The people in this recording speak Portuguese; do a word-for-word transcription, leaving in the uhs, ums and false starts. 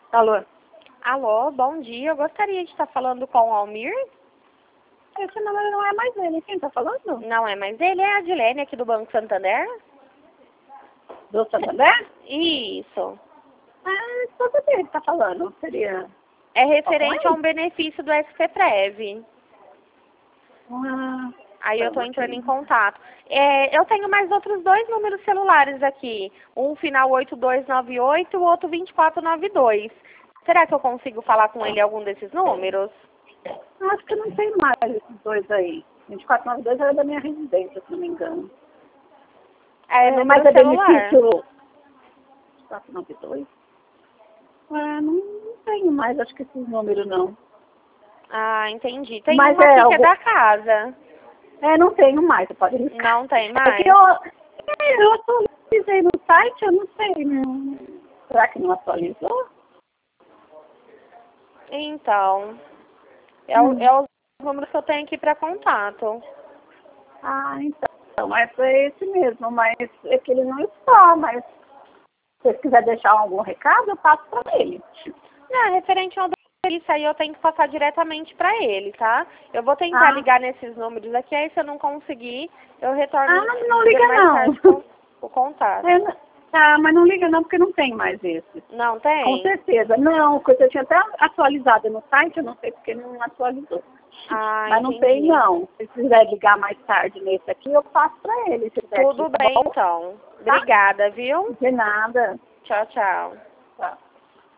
Alô? Alô, bom dia. Eu gostaria de estar falando com o Almir. Esse número não é mais ele. Quem tá falando? Não é mais ele, é a Adilene aqui do Banco Santander. Do Santander? Isso. Ah, todo dele tá falando. Seria... É referente a um benefício do S C Prev. Ah, Aí eu tô então, entrando ok. em contato. É, eu tenho mais outros dois números celulares aqui. Um final oito dois nove oito e o outro vinte e quatro nove dois. Será que eu consigo falar com ele algum desses números? Acho que não tem mais esses dois aí. vinte e quatro noventa e dois era da minha residência, se não me engano. É, É, número mas é celular. benefício... vinte e quatro noventa e dois? Ah, não, não tenho mais, acho que esses números não. Ah, entendi. Tem Mas um é aqui que é algo... da casa. É, não tenho mais, você pode riscar. Não tem É mais? que eu, é, eu atualizei no site, eu não sei, não. Será que não atualizou? Então, é, o, Hum. é os números que eu tenho aqui para contato. Ah, então, é para esse mesmo, mas é que ele não está, mas se você quiser deixar algum recado, eu passo para ele. Não, referente ao isso aí eu tenho que passar diretamente para ele, tá? Eu vou tentar Ah, ligar nesses números aqui, aí se eu não conseguir, eu retorno ah não ligando liga mais não. tarde com o contato. É, tá, mas não liga não, porque não tem mais esse. Não Com tem? certeza. Não, porque eu tinha até atualizado no site, eu não sei porque não atualizou. Ah, Mas não tem, entendi. não. Se quiser ligar mais tarde nesse aqui, eu passo para ele. Se quiser aqui, Tudo tá bem, bom? então. Tá? Obrigada, viu? De nada. Tchau, tchau.